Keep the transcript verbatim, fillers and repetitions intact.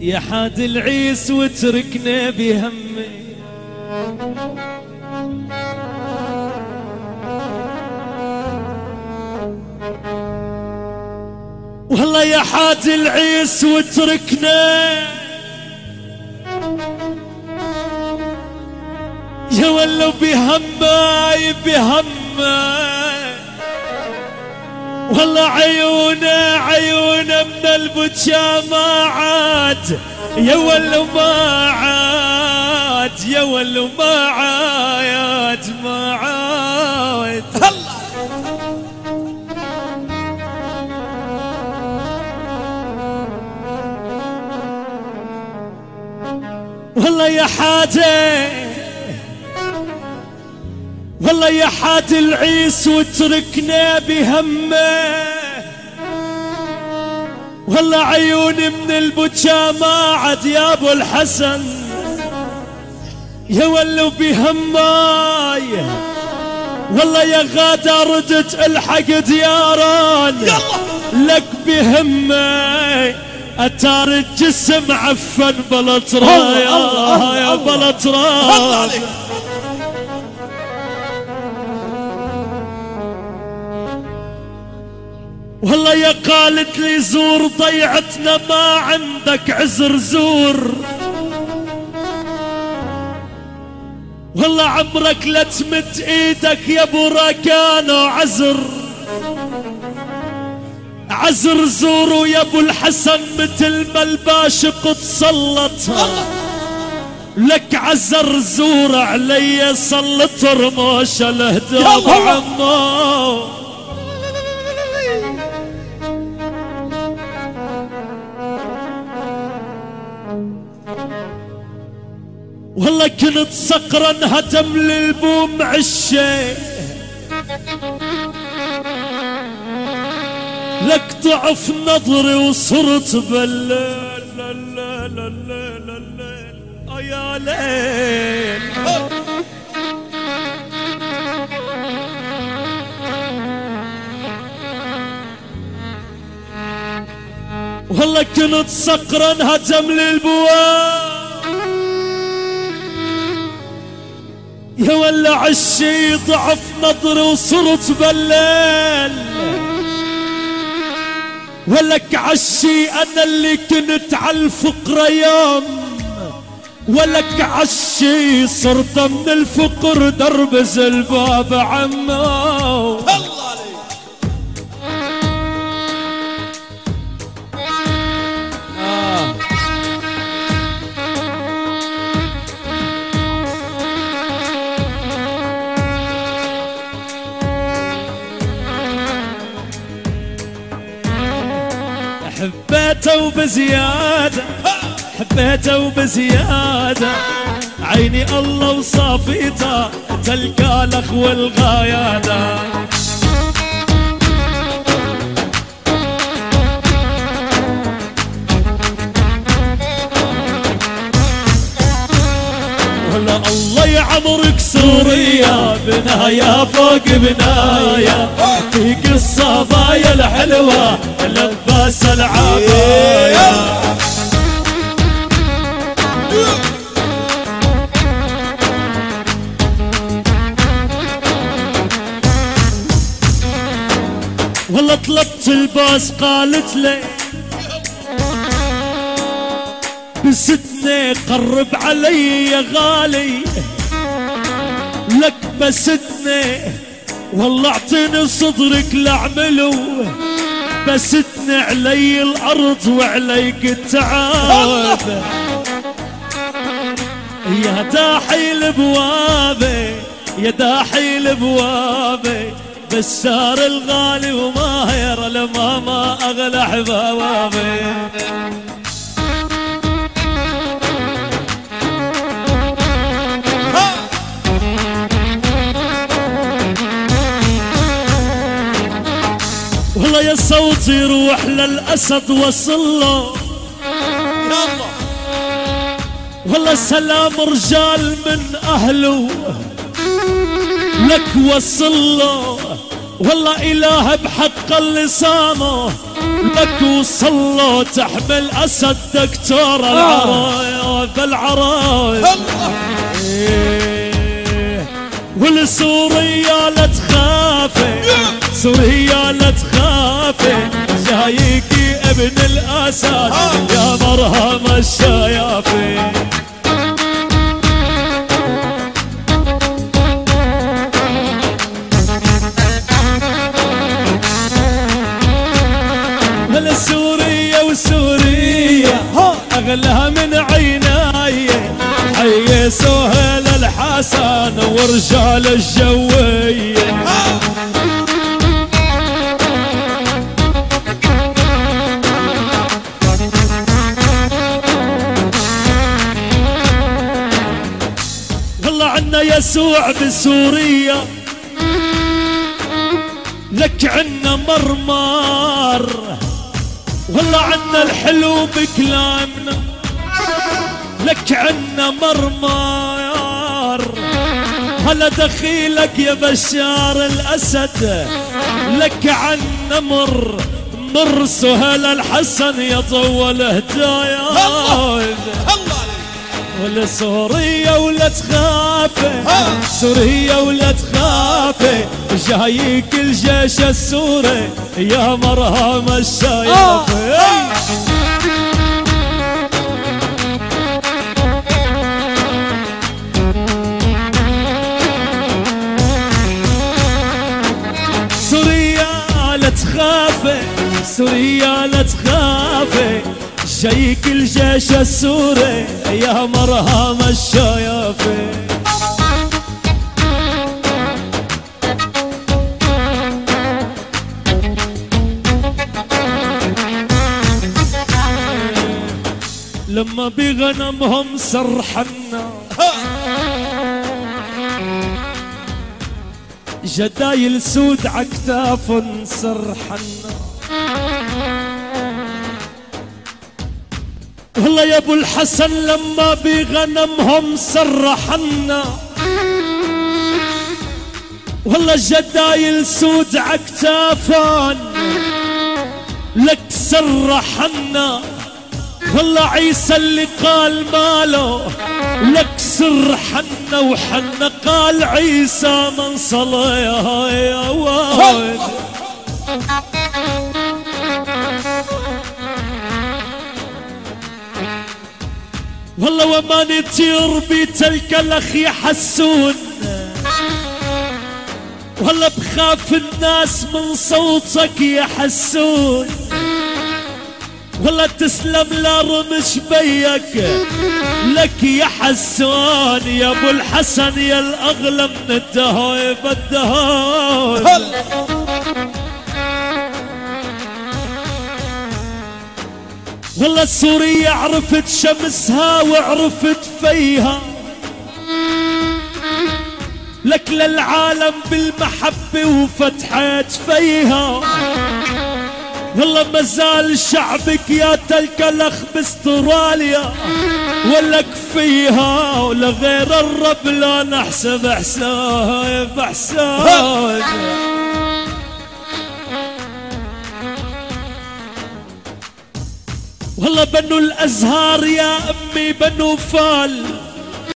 يا حاد العيس وتركنا بهمي. والله يا حاد العيس وتركنا يا ولو بهمي بهمي. والله عيونا عيونا من البكا ما عاد يا ولو ما عاد يا ولو ما عاد ما عاد. والله يا حاجة والله يا حاد العيس وتركنا بهمه. والله عيوني من البكا ما عاد يا ابو الحسن يا ولو بهماي. والله يا غادة ردت الحق دياران لك بهمه. اتار الجسم عفن بلا تراب يا بلا تراب. والله يا قالت لي زور ضيعتنا ما عندك عذر زور. والله عمرك لا تمد ايدك يا ابو راكانو عذر عذر زور يا ابو الحسن مثل ما الباشق تسلط لك عذر زور علي سلط رموش الهداب عمو. والله كنت صقرا هدم للبوم عشي لك ضعف نظري وصرت بالليل الليل الليل الليل يا ليل. والله كنت صقرا هدم للبوام يا ولا عشي ضعف نظري وصرت بالليل. ولك عشي انا اللي كنت على الفقر يوم ولك عشي صرت من الفقر دربز الباب عمو. حبيته وبزيادة حبيته وبزيادة عيني الله وصافيته تلقى الاخوة الغيادة. والله الله يعمرك سوريا بنايا فوق بنايا فيك الصبايا الحلوة لباس العباية. والله طلبت الباس قالت لي بستني قرب علي يا غالي لك بستني. والله اعطيني صدرك لاعمله بستني علي الارض وعليك التعب. يا داحي الابوابي يا داحي الابوابي بالسار الغالي وماهر لما ما اغلى حبابي. والله يا صوتي يروح للأسد وصله والله سلام رجال من أهله لك وصله. والله إله بحق اللي صامه لك وصلوا تحمل أسد دكتور العرايا بالعرايا. إيه والسورية لا تخافي سوريا لا تخافي جايكي ابن الأسد يا مرهم الشيافي. سوريا وسوريا أغلى من عيناي حي سهيل الحسن ورجال الجوية. والله عنا يسوع بسوريا لك عنا مرمار والله عنا الحلو بكلامنا لك عنا مرمار. هلا دخيلك يا بشار الأسد لك عنا مر مر سهيل الحسن يا طول هدايا. ولا سوريا ولا تخافي سوريا ولا تخافي جايك الجيش السوري يا مرهم الشيافي. سوريا لا تخافي سوريا لا تخافي جايك الجيش السوري يا مرهم الشيافي. لما بغنمهم سرحنا جدايل سود عكتاف سرحنا. والله يا ابو الحسن لما بغنمهم سرحنا والله جدايل سود عكتافان لك سرحنا. والله عيسى اللي قال ماله لك سرحنا وحنا قال عيسى من صلى يا واد. والله وما نطير بتلك الاخ يحسون والله بخاف الناس من صوتك يحسون. والله تسلم لا رمش بيك لك يا حسون يا ابو الحسن يا الاغلى من الدهايب الدهايب. والله السورية عرفت شمسها وعرفت فيها لك للعالم بالمحبة وفتحت فيها. والله مازال شعبك يا تلك الاخ باستراليا ولك فيها ولغير الرب لا نحسب حساب حساب. والله بنو الازهار يا امي بنو فال